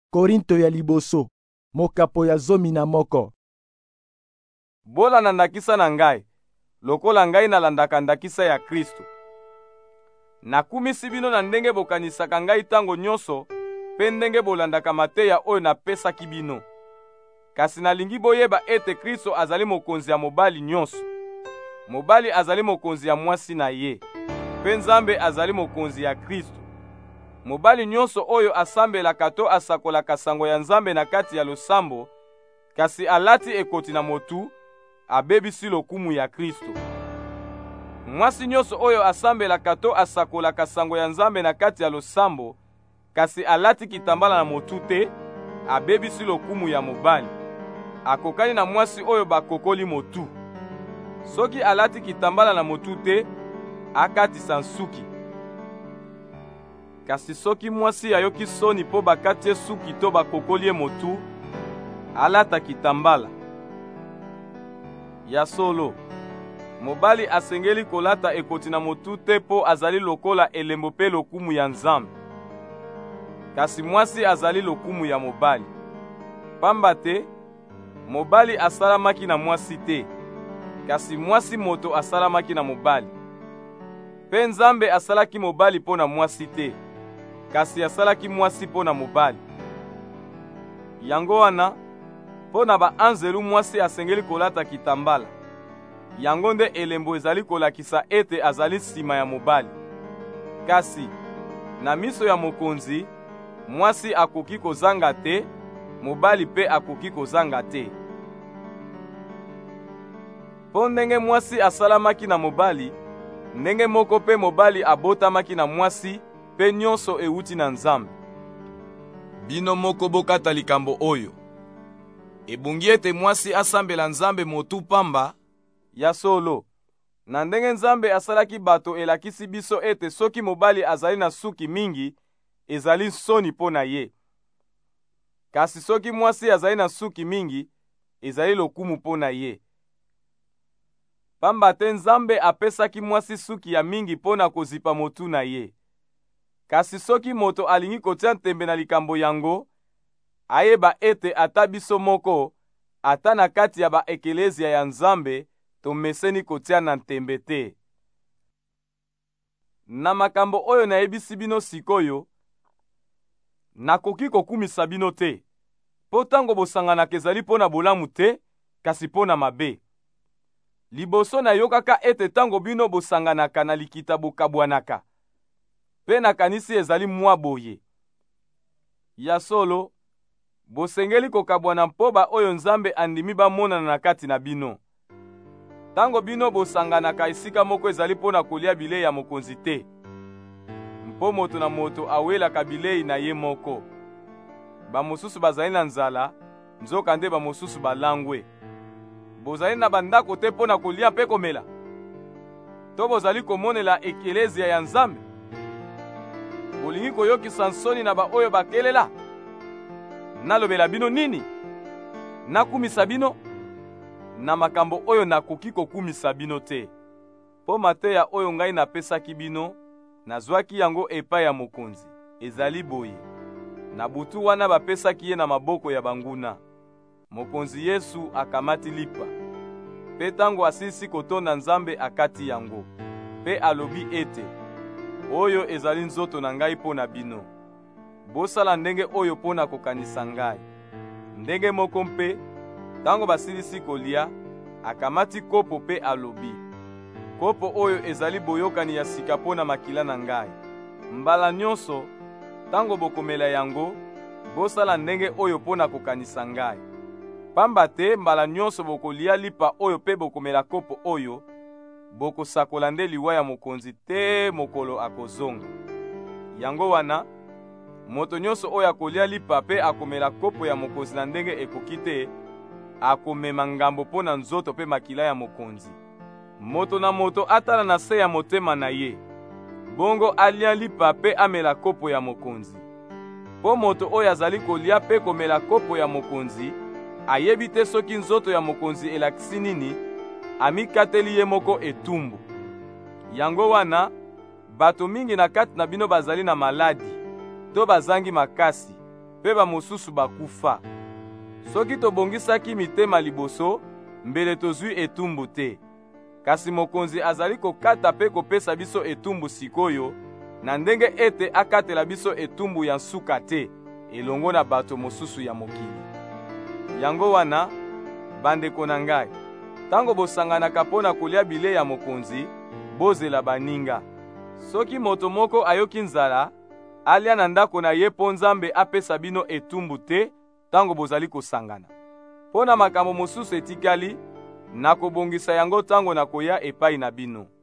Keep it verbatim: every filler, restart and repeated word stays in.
Korinto ya liboso, mokapo ya zomi na moko. Bolanda ndakisa na ngai, lokola ngai nalandaka ndakisa ya Kristo. Nakumisi bino na ndenge bokanisaka ngai tango nyonso, pe ndenge bolandaka mateya oyo napesaki bino. Kasi nalingi boyeba ete Kristo azali mokonzi ya mobali nyonso. Mobali azali mokonzi ya mwasi na ye, pe Nzambe azali mokonzi ya Kristo. Mobali nyonso oyo asambelaka to asakolaka sango ya Nzambe na kati ya losambo, kasi alati ekoti na motu, abebisi lokumu ya Kristo. Mwasi nyonso oyo asambelaka to asakolaka sango ya Nzambe na kati ya losambo, kasi alati kitambala na motu te, abebisi lokumu ya mobali. Akokani na mwasi oyo bakokoli motu. Soki alati kitambala na motu te, akatisa nsuki. Kasi soki mwasi ayoki soni po bakati suki to bakokoli motu, alata kitambala. Ya solo, mobali asengeli kolata ekoti na motu te po azali lokola elembo pe lokumu ya Nzambe. Kasi mwasi azali lokumu ya mobali. Pamba te, mobali asalamaki na mwasi te, kasi mwasi moto asalamaki na mobali. Pe Nzambe asalaki mobali po na mwasi te, kasi asalaki mwasi po na mobali. Yango wana, po na ba anzelu mwasi asengeli kolata kitambala. Yango nde elembo ezali kolakisa ete azali sima ya mobali. Kasi, na miso ya mokonzi, mwasi akoki kozanga te, mobali pe akoki kozanga te. Po ndenge mwasi asalamaki na mobali, ndenge moko pe mobali abotamaki na mwasi, pe nyonso euti na Nzambe. Bino moko bokata likambo oyo. Ebungi ete mwasi asambela Nzambe motu pamba. Ya solo, na ndenge Nzambe asalaki bato elakisi biso ete soki mobali azali na suki mingi, ezali soni po na ye. Kasi soki mwasi azali na suki mingi, ezali lokumu po na ye. Pamba te Nzambe apesaki mwasi suki ya mingi po na kozipa motu na ye. Kasi soki moto alingi kotia ntembe na likambo yango, ayeba ete ata biso moko, ata na kati ya ba ekelezia ya Nzambe, tomeseni kotia na ntembe te. Na makambo oyo nayebisi bino sikoyo, nakoki kokumisa bino te, po tango bosanganaka ezali po na bolamu te, kasi po na mabe. Liboso nayokaka ete tango bino bosanganaka na likita bokabwanaka, pe nakanisi ezali mwa boye. Ya solo, bosengeli kokabwana mpoba oyo Nzambe andimi bamonana na kati na bino. Tango bino bosanganaka esika moko ezali po na kolia bilei ya mokonzi te. Mpo moto na moto awelaka bilei na ye moko. Bamosusu bazali na nzala, nzoka nde bamosusu balangwe. Bozali na bandako te po na kolia mpe komela. To bozali komonela ekelezia ya Nzambe. Bolingi koyokisa nsoni na ba oyo bakelela. Nalobela bino nini? Nakumisa bino? Na makambo oyo nakoki kokumisa bino te. Po mateya oyo ngai napesaki bino, nazwaki yango epai ya mokonzi. Ezali boye. Na butu wana bapesaki ye na maboko ya banguna. Mokonzi Yesu akamati lipa. Pe tango asilisi kotonda Nzambe akati yango. Pe alobi ete, oyo ezali nzoto na ngai po na bino. Bosala ndenge oyo po na kokanisa ngai. Ndenge moko mpe, tango basilisi kolia, akamati kopo pe alobi. Kopo oyo ezali boyokani ya sika po na makila na ngai. Mbala nyonso, tango bokomela yango, bosala ndenge oyo po na kokanisa ngai. Pamba te mbala nyonso bokolia lipa oyo pe bokomela kopo oyo, bokosakola nde liwa ya mokonzi te mokolo akozonga. Yango wana, moto nyonso oyo akolia lipa pe akomela kopo ya mokonzi na ndenge ekoki te, akomema ngambo po na nzoto pe makila ya mokonzi. Moto na moto atala na se ya motema na ye, bongo alia lipa pe amela kopo ya mokonzi. Po moto oyo azali kolia pe komela kopo ya mokonzi, ayebi te soki nzoto ya mokonzi elakisi nini, amikateli ye moko etumbu. Yango wana, bato mingi na kati na bino bazali na maladi, to bazangi makasi, mpe bamosusu bakufa. Soki tobongisaki mitema liboso, mbele tozwi etumbu te. Kasi mokonzi azali kokata mpe kopesa biso etumbu sikoyo, na ndenge ete akatela biso etumbu ya nsuka te, elongo na bato mosusu ya mokili. Yango wana, bandeko na ngai, tango bosanganaka mpo na kolia bilei ya mokonzi, bozela baninga. Soki moto moko ayoki nzala, alia na ndako na ye mpo Nzambe apesa bino etumbu te, tango bozali kosangana. Mpo na makambo mosusu etikali, nakobongisa yango tango nakoya epai na bino.